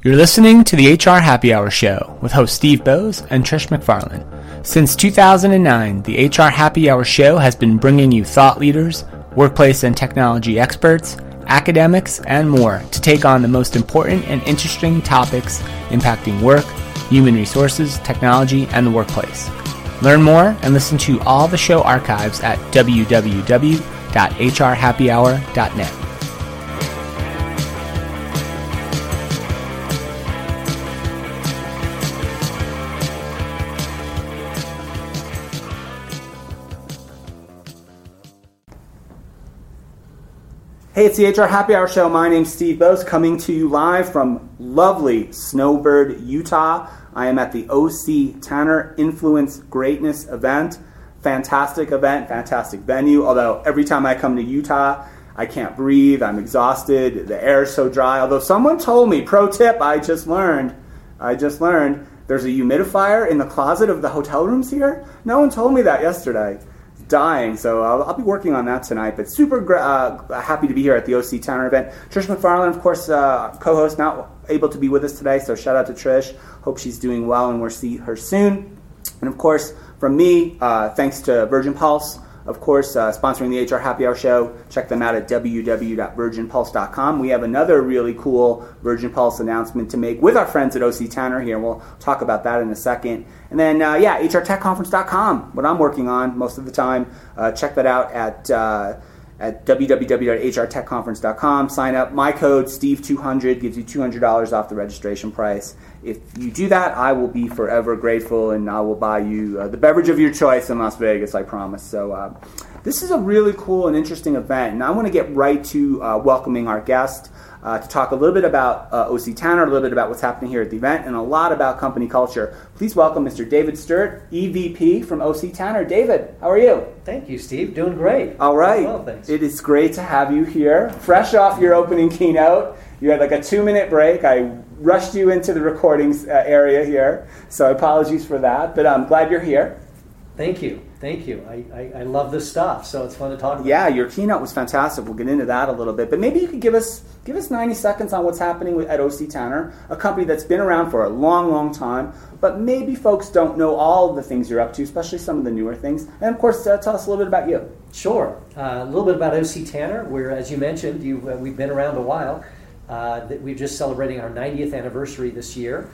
You're listening to the HR Happy Hour Show with host Steve Bose and Trish McFarlane. Since 2009, the HR Happy Hour Show has been bringing you thought leaders, workplace and technology experts, academics, and more to take on the most important and interesting topics impacting work, human resources, technology, and the workplace. Learn more and listen to all the show archives at www.hrhappyhour.net. Hey, it's the HR Happy Hour Show. My name's Steve Bose, coming to you live from lovely Snowbird, Utah. I am at the OC Tanner Influence Greatness event. Fantastic event, fantastic venue. Although every time I come to Utah, I can't breathe. I'm exhausted. The air is so dry. Although someone told me, pro tip, I just learned, there's a humidifier in the closet of the hotel rooms here. No one told me that yesterday. Dying, so I'll be working on that tonight, but super happy to be here at the OC Tanner event. Trish McFarlane, of course, co-host, not able to be with us today, so shout out to Trish. Hope she's doing well and we'll see her soon. And of course, from me, thanks to Virgin Pulse, of course, sponsoring the HR Happy Hour Show. Check them out at www.virginpulse.com. We have another really cool Virgin Pulse announcement to make with our friends at OC Tanner here, and we'll talk about that in a second. And then, hrtechconference.com, what I'm working on most of the time. Check that out at www.hrtechconference.com. Sign up. My code, Steve200, gives you $200 off the registration price. If you do that, I will be forever grateful, and I will buy you the beverage of your choice in Las Vegas, I promise. So this is a really cool and interesting event, and I want to get right to welcoming our guest to talk a little bit about OC Tanner, a little bit about what's happening here at the event, and a lot about company culture. Please welcome Mr. David Sturt, EVP from OC Tanner. David, how are you? Thank you, Steve. Doing great. All right. Well, thanks. It is great to have you here. Fresh off your opening keynote. You had like a 2-minute break. I rushed you into the recordings area here, so apologies for that, but I'm glad you're here. Thank you. Thank you. I love this stuff, so it's fun to talk about. Yeah, your keynote was fantastic. We'll get into that a little bit, but maybe you could give us 90 seconds on what's happening at OC Tanner, a company that's been around for a long, long time, but maybe folks don't know all of the things you're up to, especially some of the newer things. And of course, tell us a little bit about you. Sure. A little bit about OC Tanner. We're, as you mentioned, we've been around a while. We're just celebrating our 90th anniversary this year.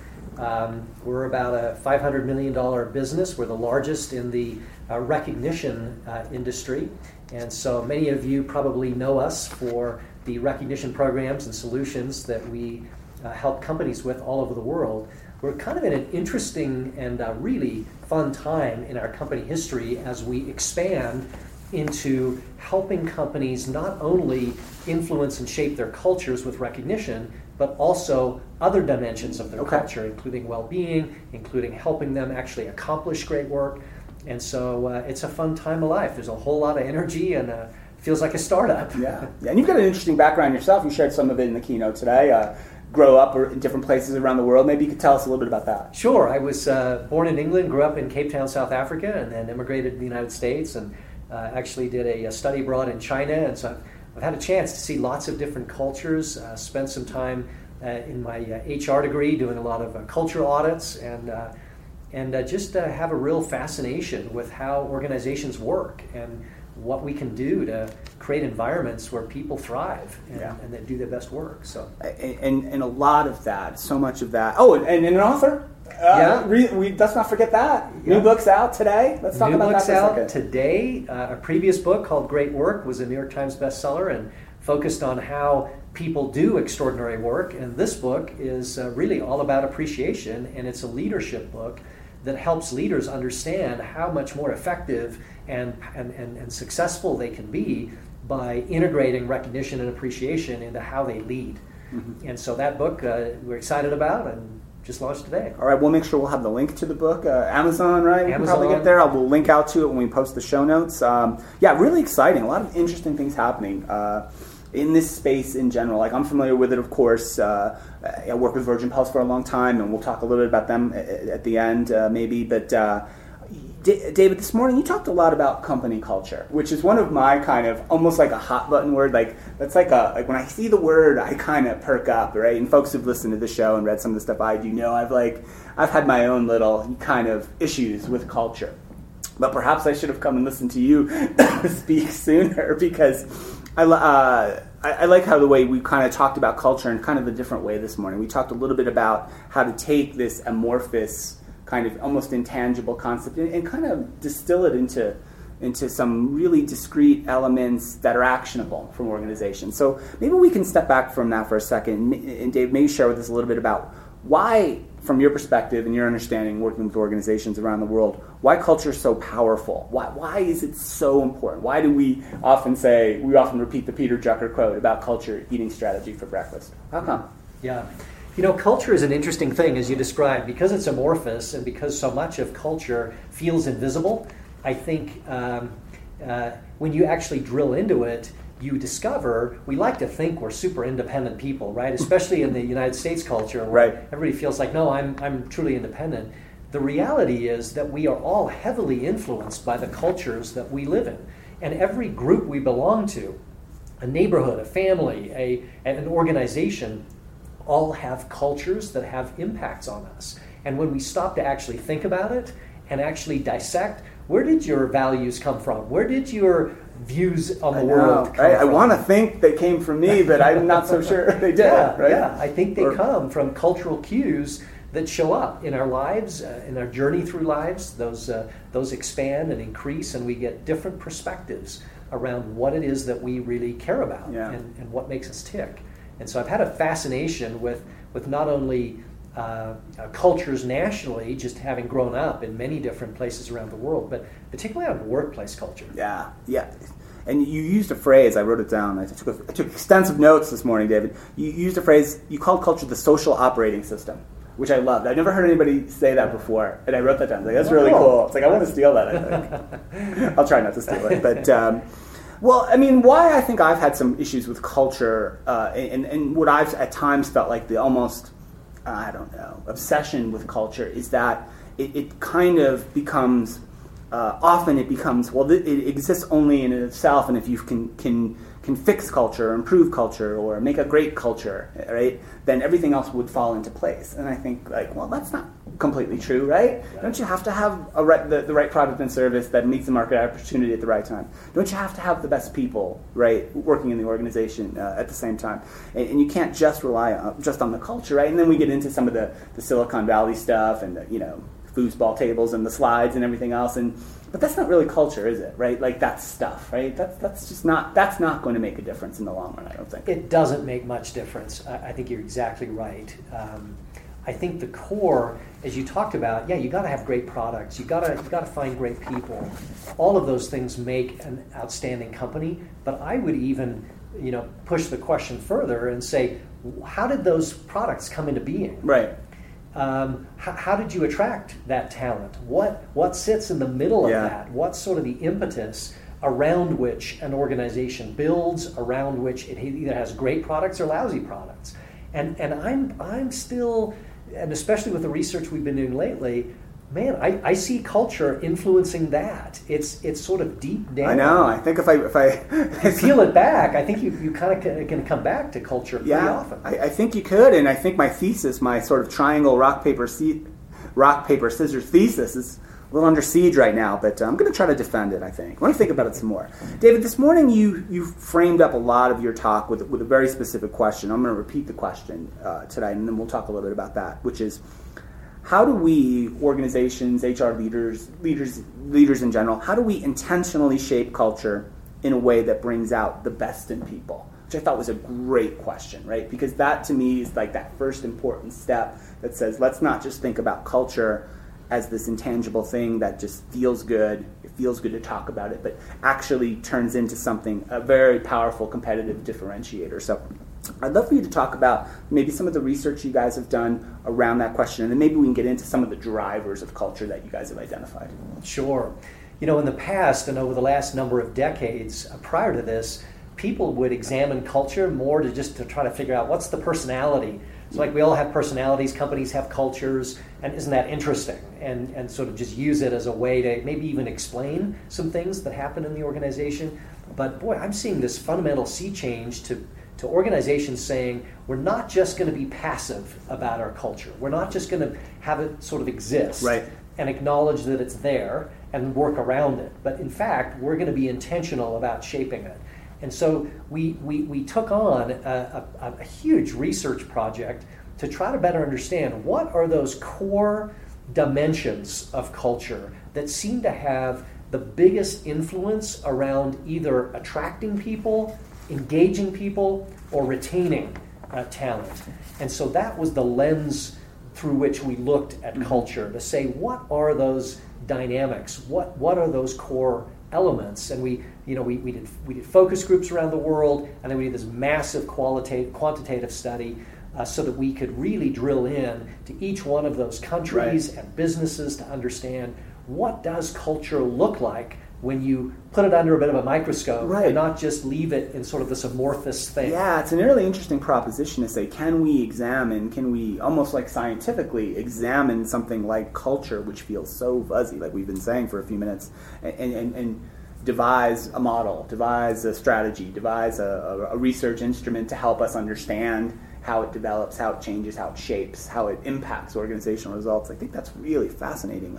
We're about a $500 million business. We're the largest in the recognition industry, and so many of you probably know us for the recognition programs and solutions that we help companies with all over the world. We're kind of in an interesting and really fun time in our company history as we expand into helping companies not only influence and shape their cultures with recognition, but also other dimensions of their culture, including well-being, including helping them actually accomplish great work. And so it's a fun time of life. There's a whole lot of energy and feels like a startup. Yeah, and you've got an interesting background yourself. You shared some of it in the keynote today. Grow up in different places around the world. Maybe you could tell us a little bit about that. Sure. I was born in England, grew up in Cape Town, South Africa, and then immigrated to the United States and actually did a study abroad in China. And so I've had a chance to see lots of different cultures, spent some time in my HR degree doing a lot of culture audits, and just have a real fascination with how organizations work and what we can do to create environments where people thrive and that do their best work. So and a lot of that, so much of that. Oh, and an author. Let's not forget that. Yeah. New book's out today. Let's talk about that for a second. New book's out today. A previous book called Great Work was a New York Times bestseller and focused on how people do extraordinary work. And this book is really all about appreciation, and it's a leadership book that helps leaders understand how much more effective and successful they can be by integrating recognition and appreciation into how they lead. Mm-hmm. And so that book we're excited about and just launched today. All right, we'll make sure we'll have the link to the book. Amazon, right? Amazon. We can probably get there. We'll link out to it when we post the show notes. Really exciting. A lot of interesting things happening in this space in general. Like, I'm familiar with it, of course. I worked with Virgin Pulse for a long time, and we'll talk a little bit about them at the end, maybe. But David, this morning you talked a lot about company culture, which is one of my kind of almost like a hot button word. Like that's like when I see the word, I kind of perk up, right? And folks who've listened to the show and read some of the stuff I do know I've had my own little kind of issues with culture. But perhaps I should have come and listened to you speak sooner, because I like how the way we kind of talked about culture in kind of a different way this morning. We talked a little bit about how to take this amorphous kind of almost intangible concept and kind of distill it into some really discrete elements that are actionable from organizations. So maybe we can step back from that for a second, and Dave, maybe share with us a little bit about why, from your perspective and your understanding working with organizations around the world, why culture is so powerful. Why is it so important? Why do we often repeat the Peter Drucker quote about culture eating strategy for breakfast? How come? Yeah. Culture is an interesting thing, as you described, because it's amorphous and because so much of culture feels invisible. I think when you actually drill into it, you discover we like to think we're super independent people, right? Especially in the United States culture, where right. Everybody feels like, no, I'm truly independent. The reality is that we are all heavily influenced by the cultures that we live in, and every group we belong to, a neighborhood, a family, an organization, all have cultures that have impacts on us. And when we stop to actually think about it and actually dissect, where did your values come from? Where did your views on the world come from? I want to think they came from me, but I'm not so sure they did. Yeah, I think they come from cultural cues that show up in our lives, in our journey through lives. Those expand and increase, and we get different perspectives around what it is that we really care about and what makes us tick. And so I've had a fascination with not only cultures nationally, just having grown up in many different places around the world, but particularly on workplace culture. Yeah. And you used a phrase, I wrote it down, I took extensive notes this morning, David. You used a phrase, you called culture the social operating system, which I loved. I've never heard anybody say that before, and I wrote that down. That's really cool. It's like, I want to steal that, I think. I'll try not to steal it, but... Well, I mean, why I think I've had some issues with culture, and what I've at times felt like the almost, obsession with culture is that it kind of becomes, often it becomes, it exists only in itself, and if you can fix culture, or improve culture, or make a great culture, right, then everything else would fall into place. And I think, that's not completely true, right? Yeah. Don't you have to have the right product and service that meets the market opportunity at the right time? Don't you have to have the best people, right, working in the organization at the same time? And you can't just rely just on the culture, right? And then we get into some of the Silicon Valley stuff and the foosball tables and the slides and everything else, but that's not really culture, is it? Right? Like, that's stuff, right? That's not going to make a difference in the long run, I don't think. It doesn't make much difference. I think you're exactly right. I think the core, as you talked about, you got to have great products. You got to find great people. All of those things make an outstanding company. But I would even, push the question further and say, how did those products come into being? Right. How did you attract that talent? What sits in the middle of that? What's sort of the impetus around which an organization builds, around which it either has great products or lousy products? And I'm still, and especially with the research we've been doing lately, man, I see culture influencing that. It's sort of deep down. I know. I think if I peel it back, I think you kind of can come back to culture pretty often. I think you could, and I think my thesis, my sort of triangle rock paper scissors thesis, is a little under siege right now. But I'm going to try to defend it. I think. I want to think about it some more. David, this morning you framed up a lot of your talk with a very specific question. I'm going to repeat the question today, and then we'll talk a little bit about that, which is, how do we, organizations, HR leaders in general, how do we intentionally shape culture in a way that brings out the best in people? Which I thought was a great question, right? Because that, to me, is like that first important step that says, let's not just think about culture as this intangible thing that just feels good. It feels good to talk about it, but actually turns into something, a very powerful competitive differentiator. So I'd love for you to talk about maybe some of the research you guys have done around that question, and then maybe we can get into some of the drivers of culture that you guys have identified. Sure. In the past and over the last number of decades prior to this, people would examine culture more to try to figure out what's the personality It's like we all have personalities, companies have cultures, and isn't that interesting? And sort of just use it as a way to maybe even explain some things that happen in the organization. But boy, I'm seeing this fundamental sea change to organizations saying we're not just going to be passive about our culture. We're not just going to have it sort of exist and acknowledge that it's there and work around it. But in fact, we're going to be intentional about shaping it. And so we took on a huge research project to try to better understand what are those core dimensions of culture that seem to have the biggest influence around either attracting people, engaging people, or retaining talent. And so that was the lens through which we looked at culture to say, what are those dynamics? What are those core elements? And we did focus groups around the world, and then we did this massive quantitative study so that we could really drill in to each one of those countries and businesses to understand what does culture look like when you put it under a bit of a microscope and not just leave it in sort of this amorphous thing. Yeah, it's an really interesting proposition to say, can we almost like scientifically examine something like culture, which feels so fuzzy, like we've been saying for a few minutes, and devise a model, devise a strategy, devise a research instrument to help us understand how it develops, how it changes, how it shapes, how it impacts organizational results. I think that's really fascinating.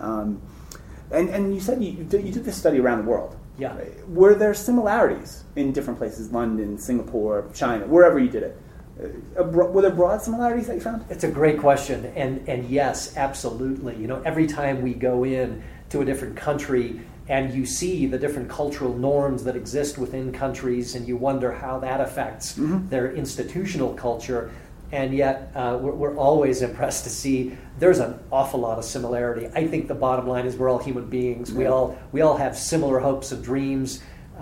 And you said you did this study around the world. Yeah. Were there similarities in different places, London, Singapore, China, wherever you did it? Were there broad similarities that you found? It's a great question, and yes, absolutely. Every time we go in to a different country and you see the different cultural norms that exist within countries, and you wonder how that affects their institutional culture. And yet, we're always impressed to see there's an awful lot of similarity. I think the bottom line is we're all human beings. We all have similar hopes and dreams.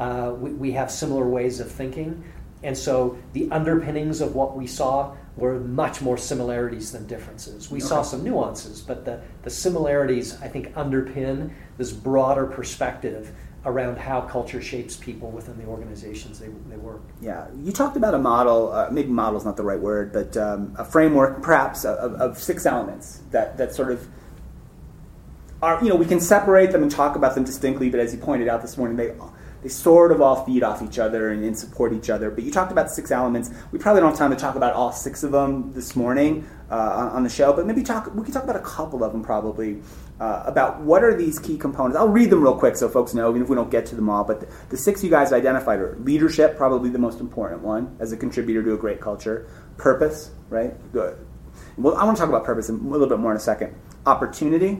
We have similar ways of thinking. And so the underpinnings of what we saw were much more similarities than differences. We saw some nuances, but the similarities, I think, underpin this broader perspective around how culture shapes people within the organizations they work. Yeah, you talked about a model, maybe model is not the right word, but a framework perhaps of 6 elements that sort of are, we can separate them and talk about them distinctly, but as you pointed out this morning, they sort of all feed off each other and support each other. But you talked about 6 elements. We probably don't have time to talk about all 6 of them this morning on the show, but maybe we can talk about a couple of them probably, about what are these key components. I'll read them real quick so folks know, even if we don't get to them all. But the 6 you guys identified are leadership, probably the most important one as a contributor to a great culture. Purpose, right? Good. Well, I want to talk about purpose a little bit more in a second. Opportunity.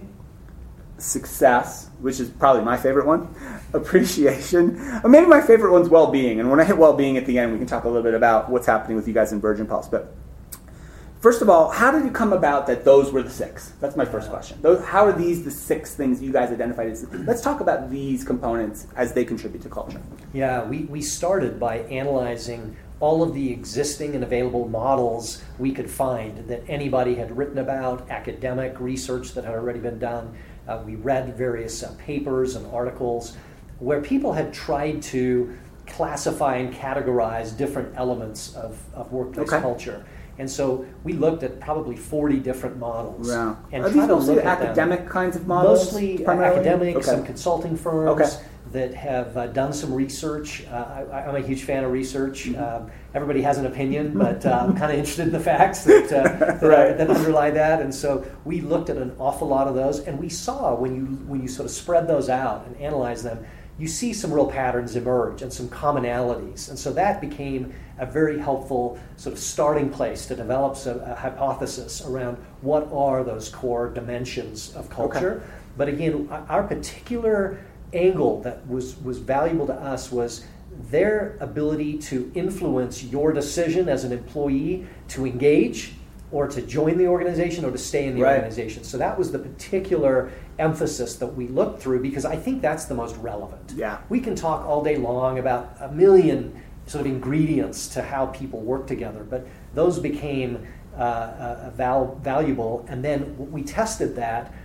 Success, which is probably my favorite one. Appreciation. Or maybe my favorite one's well-being. And when I hit well-being at the end, we can talk a little bit about what's happening with you guys in Virgin Pulse. But first of all, how did it come about that those were the 6? That's my first question. How are these the 6 things you guys identified as? Let's talk about these components as they contribute to culture. Yeah, we started by analyzing all of the existing and available models we could find that anybody had written about, academic research that had already been done. We read various papers and articles where people had tried to classify and categorize different elements of workplace culture. And so we looked at probably 40 different models. Wow. And are these mostly academic kinds of models? Mostly academic, some consulting firms that have done some research. I'm a huge fan of research. Everybody has an opinion, but I'm kind of interested in the facts that underlie that. And so we looked at an awful lot of those, and we saw when you sort of spread those out and analyze them, you see some real patterns emerge and some commonalities. And so that became a very helpful sort of starting place to develop a hypothesis around what are those core dimensions of culture. Okay. But again, our particular angle that was valuable to us was their ability to influence your decision as an employee to engage or to join the organization or to stay in the organization. So that was the particular emphasis that we looked through, because I think that's the most relevant. Yeah. We can talk all day long about a million sort of ingredients to how people work together, but those became valuable. And then we tested that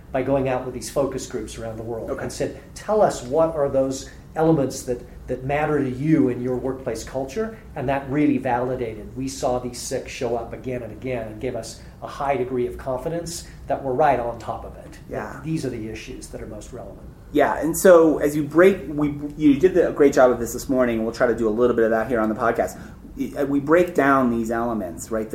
by going out with these focus groups around the world Okay. and said, tell us what are those elements that matter to you in your workplace culture, and that really validated. We saw these 6 show up again and again and gave us a high degree of confidence that we're right on top of it. Yeah. These are the issues that are most relevant. Yeah, and so as you you did a great job of this morning, and we'll try to do a little bit of that here on the podcast. We break down these elements, right?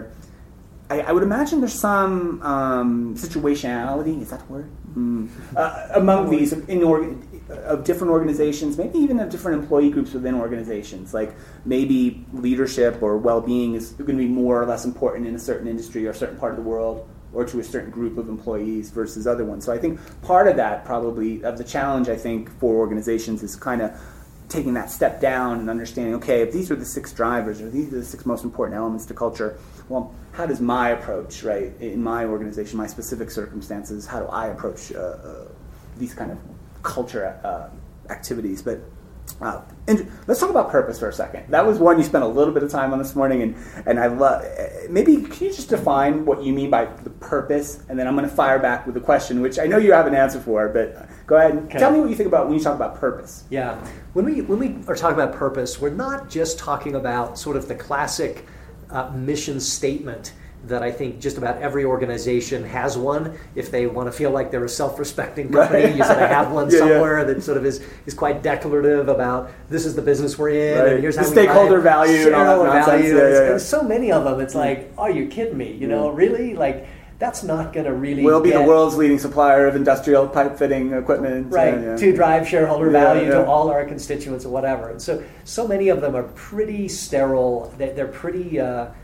I would imagine there's some situationality, is that the word? Among these of different organizations, maybe even of different employee groups within organizations. Like maybe leadership or well-being is going to be more or less important in a certain industry or a certain part of the world, or to a certain group of employees versus other ones. So I think part of that probably, of the challenge I think for organizations is kind of taking that step down and understanding, okay, if these are the 6 drivers or these are the 6 most important elements to culture, well, how does my approach, right, in my organization, my specific circumstances, how do I approach these kind of culture activities? But and let's talk about purpose for a second. That was one you spent a little bit of time on this morning, and I love. Maybe can you just define what you mean by the purpose, and then I'm going to fire back with a question, which I know you have an answer for, but go ahead and tell me what you think about when you talk about purpose. Yeah, when we are talking about purpose, we're not just talking about sort of the classic mission statement that I think just about every organization has one. If they want to feel like they're a self-respecting company, you sort of have one somewhere that sort of is quite declarative about this is the business we're in, and here's how we stakeholder value and all that nonsense. There's so many of them. It's like, are you kidding me? You know, really? Like, that's not going to really We'll be the world's leading supplier of industrial pipe fitting equipment. Right, to drive shareholder value to all our constituents or whatever. And so many of them are pretty sterile. They're pretty,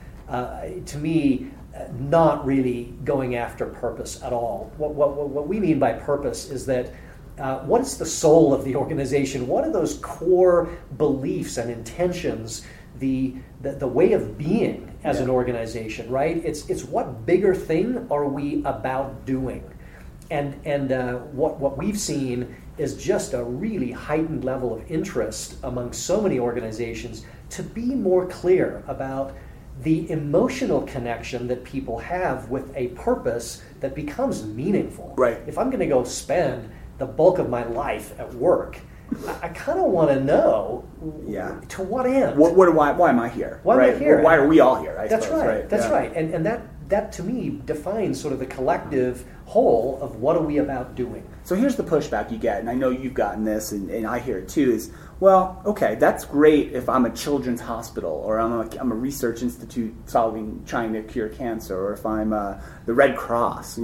to me, not really going after purpose at all. What we mean by purpose is that what's the soul of the organization? What are those core beliefs and intentions, the way of being as an organization, right? It's what bigger thing are we about doing? And what we've seen is just a really heightened level of interest among so many organizations to be more clear about the emotional connection that people have with a purpose that becomes meaningful. Right. If I'm going to go spend the bulk of my life at work, I kind of want to know to what end. Why am I here? Why am I here? Why are we all here? That's suppose, right. That's right. And that to me defines sort of the collective whole of what are we about doing. So here's the pushback you get, and I know you've gotten this, and I hear it too, is, well, okay, that's great if I'm a children's hospital, or I'm a research institute trying to cure cancer, or if I'm the Red Cross,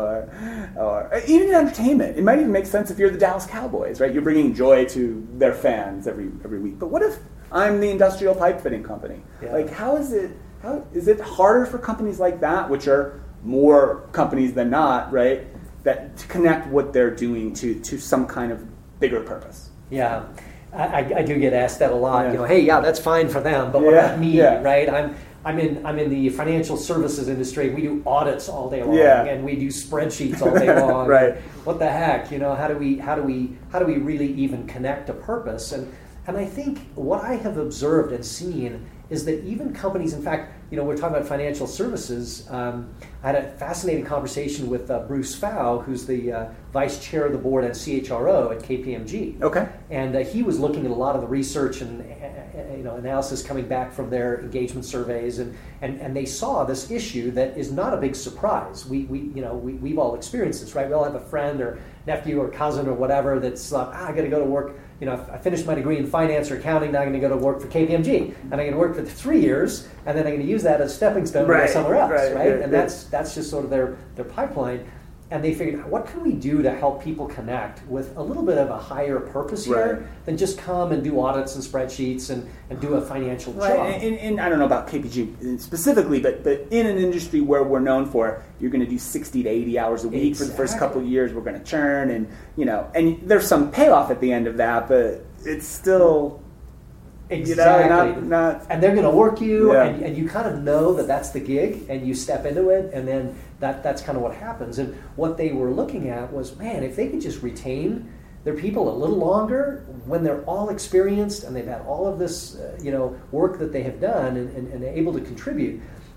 or even in entertainment. It might even make sense if you're the Dallas Cowboys, right? You're bringing joy to their fans every week. But what if I'm the industrial pipe fitting company? Yeah. Like, how is it harder for companies like that, which are more companies than not, right, that to connect what they're doing to some kind of bigger purpose? Yeah, I do get asked that a lot. Yeah. Hey, that's fine for them, but what about me, right? I'm in the financial services industry. We do audits all day long, and we do spreadsheets all day long. Right. What the heck? How do we really even connect a purpose? And I think what I have observed and seen is that even companies, in fact, we're talking about financial services. I had a fascinating conversation with Bruce Fau, who's the vice chair of the board and CHRO at KPMG. Okay. And he was looking at a lot of the research and analysis coming back from their engagement surveys, and they saw this issue that is not a big surprise. We've all experienced this, right? We all have a friend or nephew or cousin or whatever that's like, I got to go to work. I finished my degree in finance or accounting, now I'm going to go to work for KPMG. And I'm going to work for 3 years, and then I'm going to use that as a stepping stone to go somewhere else, right? And that's just sort of their pipeline. And they figured, what can we do to help people connect with a little bit of a higher purpose here than just come and do audits and spreadsheets and do a financial job? And I don't know about KPMG specifically, but in an industry where we're known for, you're going to do 60 to 80 hours a week for the first couple of years, we're going to churn, and there's some payoff at the end of that, but it's still... Exactly. Not, and they're going to work you, and you kind of know that that's the gig, and you step into it, and then that's kind of what happens. And what they were looking at was, man, if they could just retain their people a little longer when they're all experienced and they've had all of this work that they have done and able to contribute,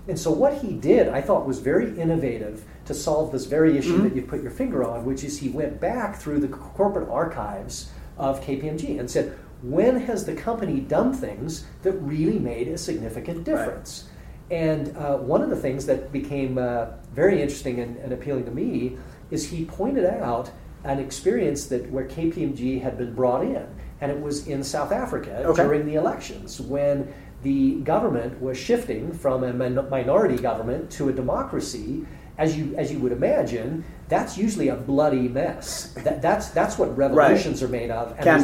And so what he did, I thought, was very innovative to solve this very issue that you put your finger on, which is he went back through the corporate archives of KPMG and said, when has the company done things that really made a significant difference? Right. And one of the things that became very interesting and appealing to me is he pointed out an experience where KPMG had been brought in, and it was in South Africa during the elections when the government was shifting from a minority government to a democracy. As you would imagine, that's usually a bloody mess. That's what revolutions are made of. And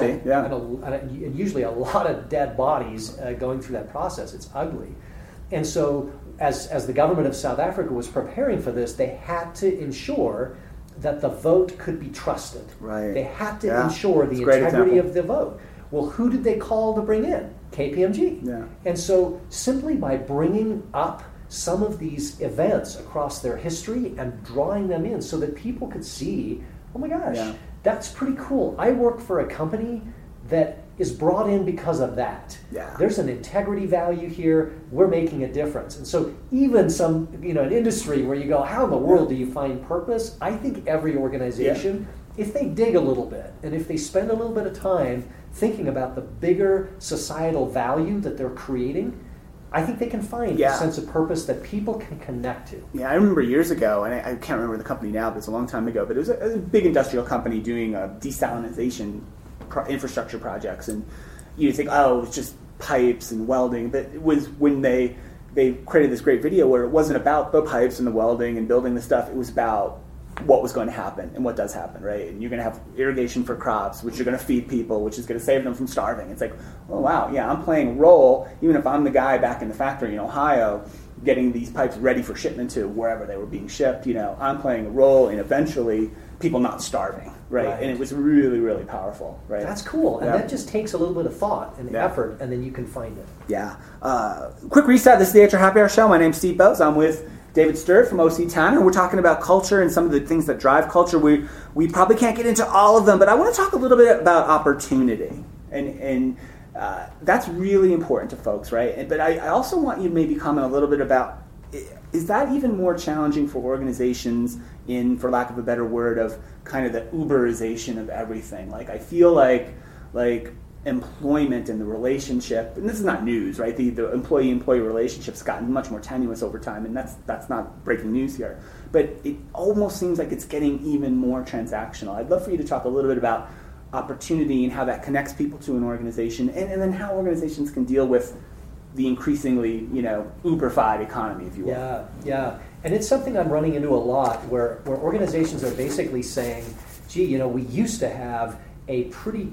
and usually a lot of dead bodies going through that process. It's ugly. And so as the government of South Africa was preparing for this, they had to ensure that the vote could be trusted. Right. They had to ensure the integrity of the vote. Well, who did they call to bring in? KPMG. Yeah. And so simply by bringing up some of these events across their history and drawing them in so that people could see, oh my gosh, that's pretty cool. I work for a company that is brought in because of that. Yeah. There's an integrity value here. We're making a difference. And so even an industry where you go, how in the world do you find purpose? I think every organization, if they dig a little bit and if they spend a little bit of time thinking about the bigger societal value that they're creating, I think they can find a sense of purpose that people can connect to. Yeah, I remember years ago, and I can't remember the company now, but it's a long time ago, but it was a big industrial company doing desalination infrastructure projects, and you think, oh, it's just pipes and welding, but it was when they created this great video where it wasn't about the pipes and the welding and building the stuff, it was about what was going to happen and what does happen, right? And you're going to have irrigation for crops, which you're going to feed people, which is going to save them from starving. It's like, oh wow, yeah, I'm playing a role, even if I'm the guy back in the factory in Ohio getting these pipes ready for shipment to wherever they were being shipped, I'm playing a role in eventually people not starving, right? And it was really, really powerful, right? That's cool. And that just takes a little bit of thought and effort, and then you can find it. Yeah. Quick reset. This is the HR Happy Hour Show. My name's Steve Bose. I'm with David Sturt from OC Tanner. We're talking about culture and some of the things that drive culture. We probably can't get into all of them, but I want to talk a little bit about opportunity. And that's really important to folks, right? But I also want you to maybe comment a little bit about, is that even more challenging for organizations in, for lack of a better word, of kind of the Uberization of everything? Like, I feel like employment and the relationship, and this is not news, right? The employee-employee relationship's gotten much more tenuous over time, and that's not breaking news here. But it almost seems like it's getting even more transactional. I'd love for you to talk a little bit about opportunity and how that connects people to an organization, and then how organizations can deal with the increasingly, Uber-fied economy, if you will. Yeah. And it's something I'm running into a lot where organizations are basically saying, gee, we used to have a pretty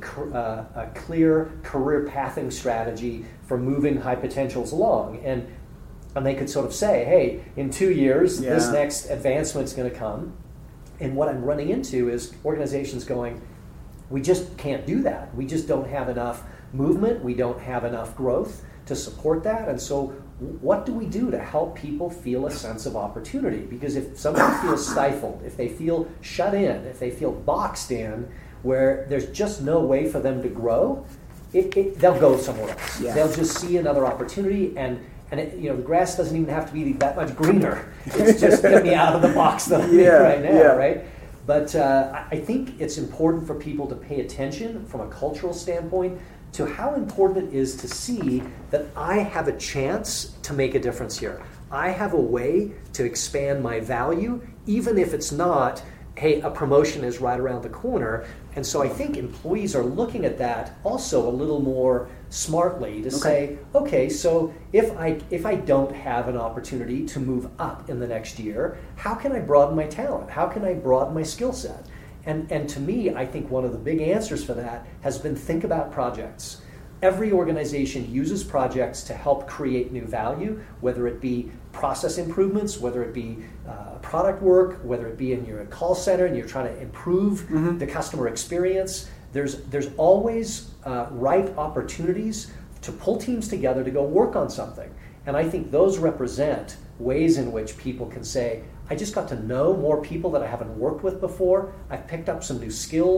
clear career pathing strategy for moving high potentials along. And they could sort of say, hey, in 2 years, this next advancement's going to come. And what I'm running into is organizations going, we just can't do that. We just don't have enough movement. We don't have enough growth to support that. And so what do we do to help people feel a sense of opportunity? Because if somebody feels stifled, if they feel shut in, if they feel boxed in, where there's just no way for them to grow, they'll go somewhere else. Yeah. They'll just see another opportunity, and the grass doesn't even have to be that much greener. It's just get me out of the box that I'm in right now, right? But I think it's important for people to pay attention from a cultural standpoint to how important it is to see that I have a chance to make a difference here. I have a way to expand my value, even if it's not, hey, a promotion is right around the corner. And so I think employees are looking at that also a little more smartly to say, okay, so if I don't have an opportunity to move up in the next year, how can I broaden my talent? How can I broaden my skill set? And to me, I think one of the big answers for that has been think about projects. Every organization uses projects to help create new value, whether it be process improvements, whether it be product work, whether it be in your call center and you're trying to improve the customer experience. There's always ripe opportunities to pull teams together to go work on something. And I think those represent ways in which people can say, I just got to know more people that I haven't worked with before. I've picked up some new skills,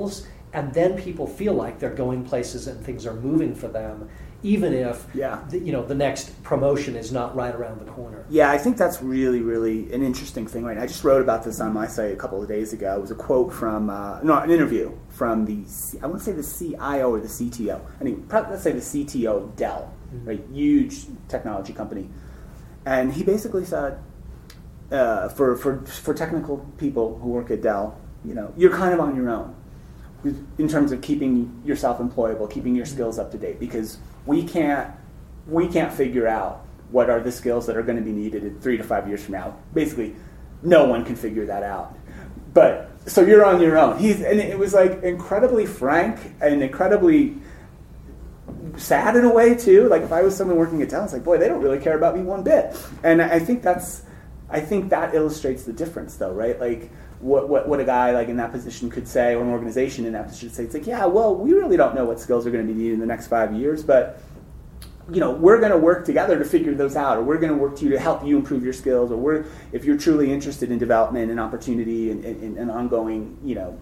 and then people feel like they're going places and things are moving for them, even if the next promotion is not right around the corner. Yeah, I think that's really, really an interesting thing right now. I just wrote about this on my site a couple of days ago. It was a quote from, an interview from I want to say the CIO or the CTO. Anyway, let's say the CTO of Dell, right? Huge technology company. And he basically said, for technical people who work at Dell, you're kind of on your own in terms of keeping yourself employable, keeping your skills up to date, because we can't figure out what are the skills that are going to be needed in 3 to 5 years from now. Basically, no one can figure that out. But so you're on your own. And it was like incredibly frank and incredibly sad in a way too. Like if I was someone working at Dell, it's like, boy, they don't really care about me one bit. And I think that illustrates the difference, though, right? Like what a guy like in that position could say, or an organization in that position could say. It's like, yeah, well, we really don't know what skills are going to be needed in the next 5 years, but we're going to work together to figure those out, or we're going to work to help you improve your skills, or if you're truly interested in development and opportunity and ongoing,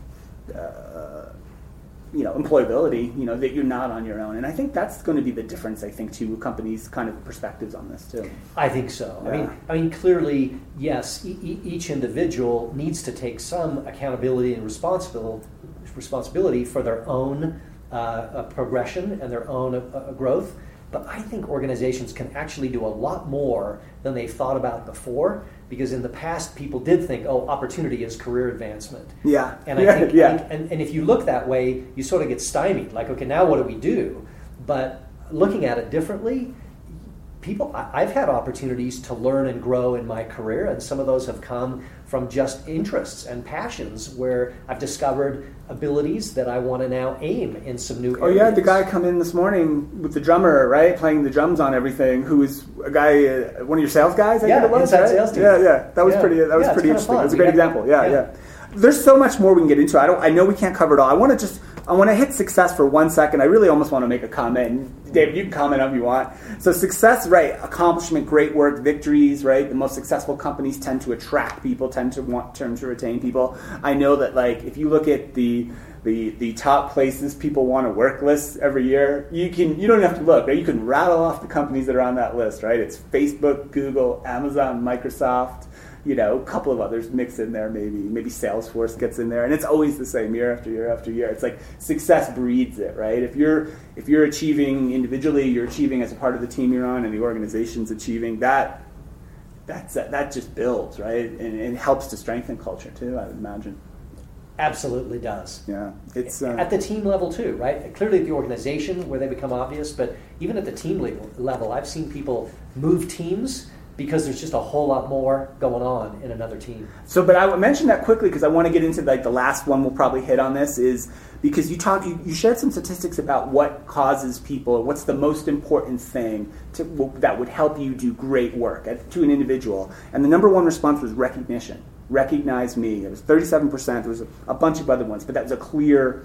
employability, that you're not on your own. And I think that's going to be the difference, I think, to companies' kind of perspectives on this too. I think so. Yeah. I mean, clearly, yes, each individual needs to take some accountability and responsibility for their own progression and their own growth. But I think organizations can actually do a lot more than they've thought about before, because in the past people did think, opportunity is career advancement. Yeah. And I think, and if you look that way, you sort of get stymied. Like, okay, now what do we do? But looking at it differently, I've had opportunities to learn and grow in my career, and some of those have come from just interests and passions where I've discovered abilities that I want to now aim in some new areas. Oh, you had the guy come in this morning with the drummer, right, playing the drums on everything, who was a guy, one of your sales guys, I think it was, inside right? sales team. Yeah. That was pretty interesting. It was a great example. Yeah. There's so much more we can get into. I know we can't cover it all. I want to hit success for 1 second. I really almost want to make a comment. David, you can comment if you want. So success, right, accomplishment, great work, victories, right? The most successful companies tend to attract people, tend to retain people. I know that, like, if you look at the top places people want to work lists every year, you don't have to look, right? You can rattle off the companies that are on that list, right? It's Facebook, Google, Amazon, Microsoft, a couple of others mix in there, maybe Salesforce gets in there, and it's always the same year after year after year. It's like success breeds it, right? If you're achieving individually, you're achieving as a part of the team you're on, and the organization's achieving, that just builds, right? And it helps to strengthen culture too, I would imagine. Absolutely does. Yeah, it's at the team level too, right? Clearly at the organization where they become obvious, but even at the team level, I've seen people move teams because there's just a whole lot more going on in another team. So, but I would mention that quickly because I want to get into like the last one we'll probably hit on this is because you shared some statistics about what causes people, what's the most important thing that would help you do great work to an individual. And the number one response was recognition. Recognize me. It was 37%. There was a bunch of other ones, but that was the clear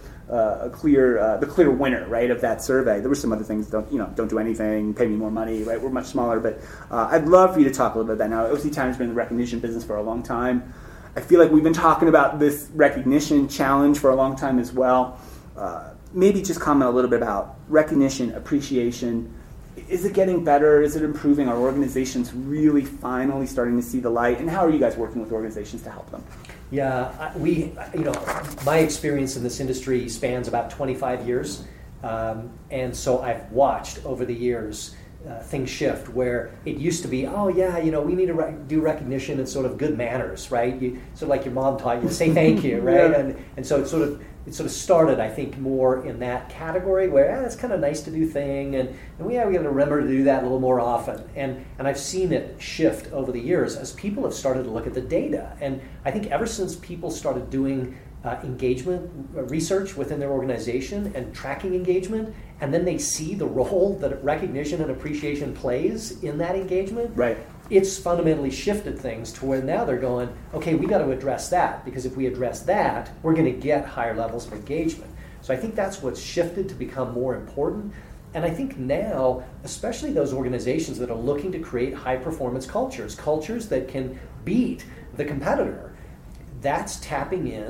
winner, right, of that survey. There were some other things. Don't do anything. Pay me more money. Right, we're much smaller, but I'd love for you to talk a little bit about that. Now, OC Tanner's been in the recognition business for a long time. I feel like we've been talking about this recognition challenge for a long time as well. Maybe just comment a little bit about recognition, appreciation. Is it getting better? Is it improving? Are organizations really finally starting to see the light? And how are you guys working with organizations to help them? Yeah, my experience in this industry spans about 25 years. And so I've watched over the years things shift where it used to be, we need to do recognition and sort of good manners, right? Sort of like your mom taught you to say thank you, right? Yeah. And so it sort of started, I think, more in that category where it's kind of nice to do thing, and we got to remember to do that a little more often. And I've seen it shift over the years as people have started to look at the data. And I think ever since people started doing engagement research within their organization and tracking engagement, and then they see the role that recognition and appreciation plays in that engagement, right? It's fundamentally shifted things to where now they're going, okay, we got to address that, because if we address that, we're going to get higher levels of engagement. So I think that's what's shifted to become more important. And I think now, especially those organizations that are looking to create high-performance cultures that can beat the competitor, that's tapping in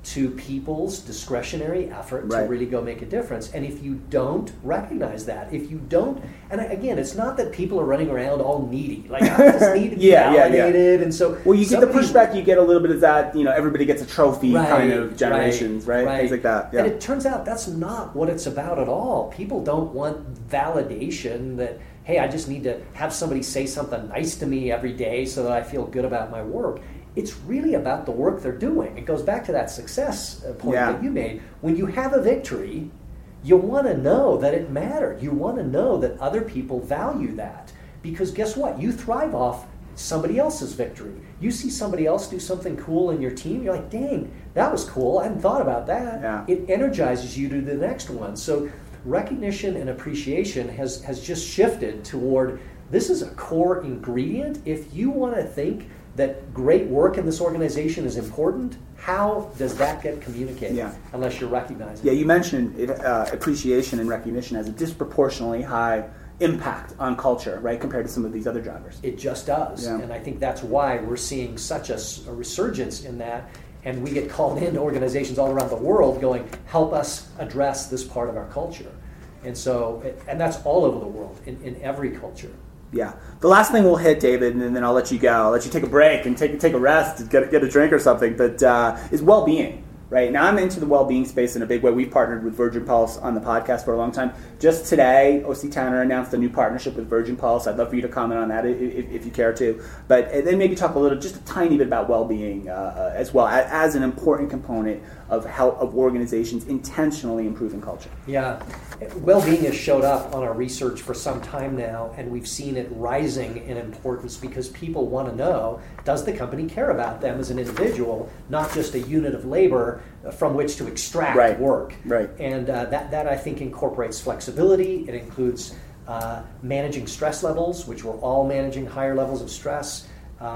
to people's discretionary effort to Right. really go make a difference. And if you don't recognize that, if you don't, and again, it's not that people are running around all needy, like I just need to be validated, and so well, you get the pushback. You get a little bit of that. Everybody gets a trophy kind of generations, right? Things like that. Yeah. And it turns out that's not what it's about at all. People don't want validation that, hey, I just need to have somebody say something nice to me every day so that I feel good about my work. It's really about the work they're doing. It goes back to that success point that you made. When you have a victory, you want to know that it mattered. You want to know that other people value that. Because guess what? You thrive off somebody else's victory. You see somebody else do something cool in your team, you're like, dang, that was cool. I hadn't thought about that. Yeah. It energizes you to do the next one. So recognition and appreciation has just shifted toward, this is a core ingredient. If you want to think that great work in this organization is important, how does that get communicated unless you're recognizing it? Yeah, you mentioned it, appreciation and recognition has a disproportionately high impact on culture, right, compared to some of these other drivers. It just does. Yeah. And I think that's why we're seeing such a resurgence in that. And we get called into organizations all around the world going, help us address this part of our culture. And so, and that's all over the world, in every culture. Yeah. The last thing we'll hit, David, and then I'll let you go. I'll let you take a break and take a rest and get a drink or something, but is well-being. Right now, I'm into the well-being space in a big way. We've partnered with Virgin Pulse on the podcast for a long time. Just today, O.C. Tanner announced a new partnership with Virgin Pulse. I'd love for you to comment on that if you care to. But then maybe talk just a tiny bit about well-being as well as an important component of organizations intentionally improving culture. Yeah, well-being has showed up on our research for some time now, and we've seen it rising in importance because people want to know, does the company care about them as an individual, not just a unit of labor from which to extract work. Right. And that I think incorporates flexibility. It includes managing stress levels, which we're all managing higher levels of stress.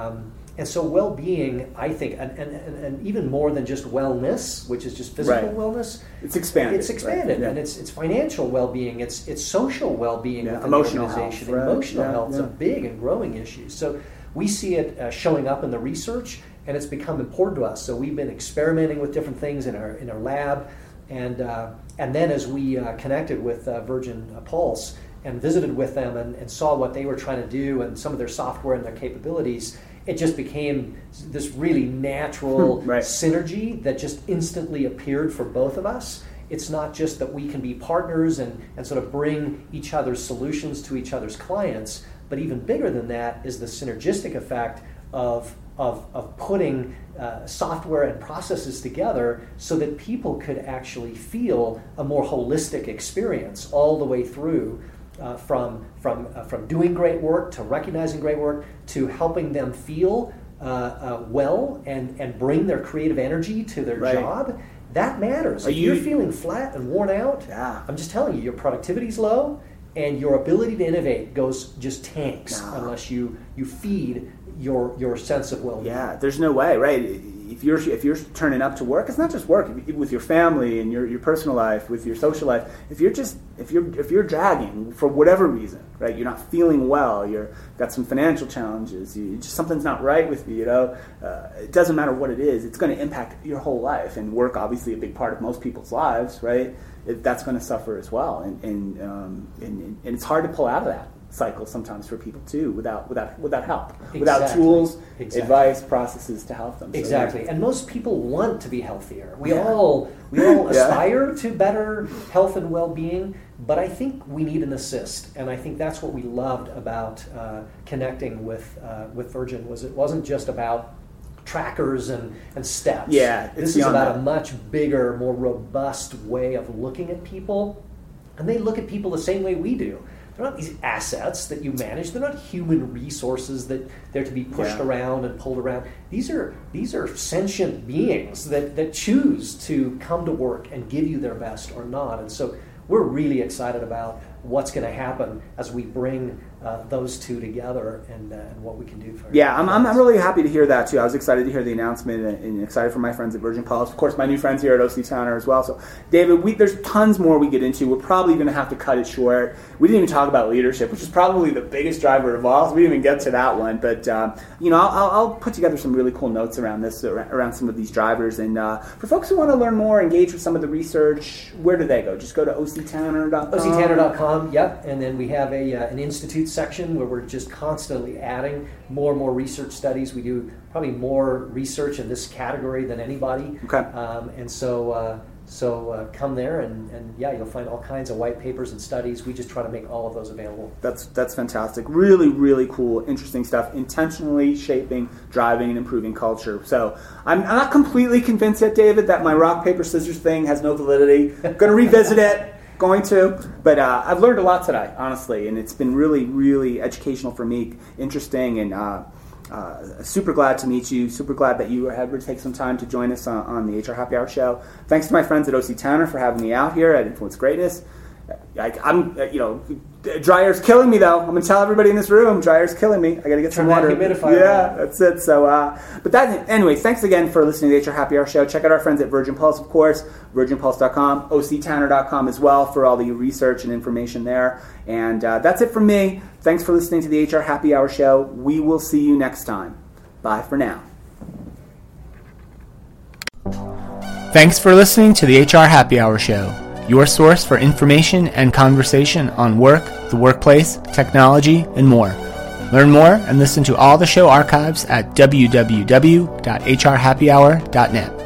And so well-being, I think, and even more than just wellness, which is just physical wellness. It's expanded. It's expanded, and it's financial well-being. It's social well-being within emotional the organization. Health, right? Emotional health is a big and growing issue. So we see it showing up in the research, and it's become important to us. So we've been experimenting with different things in our lab, and then as we connected with Virgin Pulse and visited with them and saw what they were trying to do and some of their software and their capabilities, it just became this really natural synergy that just instantly appeared for both of us. It's not just that we can be partners and sort of bring each other's solutions to each other's clients, but even bigger than that is the synergistic effect of putting software and processes together so that people could actually feel a more holistic experience all the way through. From doing great work to recognizing great work to helping them feel well and bring their creative energy to their job, that matters. If you're feeling flat and worn out, I'm just telling you, your productivity's low and your ability to innovate just tanks unless you feed your sense of well-being. Yeah, there's no way, right? If you're turning up to work, it's not just work. With your family and your personal life, with your social life, if you're dragging for whatever reason, right? You're not feeling well. You've got some financial challenges. Something's not right with you. It doesn't matter what it is. It's going to impact your whole life, and work obviously a big part of most people's lives, right? That's going to suffer as well, and it's hard to pull out of that cycle sometimes for people too, without help, without tools, advice, processes to help them. Exactly, and most people want to be healthier. We all aspire to better health and well-being, but I think we need an assist, and I think that's what we loved about connecting with Virgin. Was it wasn't just about trackers and steps. Yeah, this is about a much bigger, more robust way of looking at people, and they look at people the same way we do. They're not these assets that you manage. They're not human resources that they're to be pushed around and pulled around. These are sentient beings that choose to come to work and give you their best or not. And so we're really excited about what's going to happen as we bring those two together and what we can do for Yeah, I'm really happy to hear that too. I was excited to hear the announcement and excited for my friends at Virgin Pulse. Of course, my new friends here at OC Tanner as well. So, David, there's tons more we get into. We're probably going to have to cut it short. We didn't even talk about leadership, which is probably the biggest driver of all. So we didn't even get to that one. But, I'll put together some really cool notes around this, around some of these drivers. And for folks who want to learn more, engage with some of the research, where do they go? Just go to octanner.com? octanner.com, yep. And then we have an institute section where we're just constantly adding more and more research studies. We do probably more research in this category than anybody. Okay. And so come there and you'll find all kinds of white papers and studies. We just try to make all of those available. That's fantastic. Really, really cool, interesting stuff. Intentionally shaping, driving, and improving culture. So I'm not completely convinced yet, David, that my rock, paper, scissors thing has no validity. Going to revisit it. But I've learned a lot today, honestly, and it's been really, really educational for me, interesting, and super glad to meet you. Super glad that you were able to take some time to join us on the HR Happy Hour show. Thanks to my friends at OC Tanner for having me out here at Influence Greatness. Dry air's killing me though. I'm gonna tell everybody in this room, dry air's killing me. I gotta get some water. Yeah, that's it. So, anyway, thanks again for listening to the HR Happy Hour show. Check out our friends at Virgin Pulse, of course, virginpulse.com, octanner.com as well for all the research and information there. And that's it from me. Thanks for listening to the HR Happy Hour show. We will see you next time. Bye for now. Thanks for listening to the HR Happy Hour show, your source for information and conversation on work, the workplace, technology, and more. Learn more and listen to all the show archives at www.hrhappyhour.net.